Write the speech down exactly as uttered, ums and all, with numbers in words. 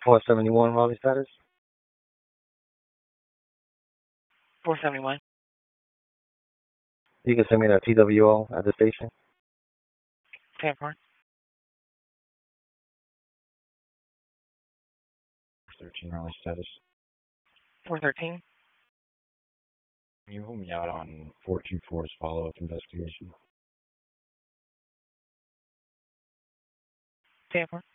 four seventy-one, Raleigh status. four seventy-one. You can send me that T W O at the station. ten four. thirteen Raleigh status. four thirteen. Can you hold me out on four two four's follow-up investigation? ten four.